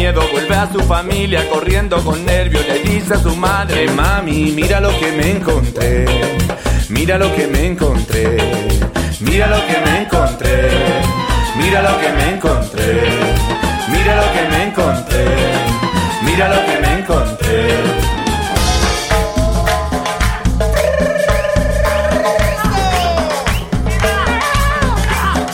miedo vuelve a su familia corriendo con nervios, le dice a su madre: mami, mira lo que me encontré, mira lo que me encontré, mira lo que me encontré, mira lo que me encontré, mira lo que me encontré, mira lo que me encontré.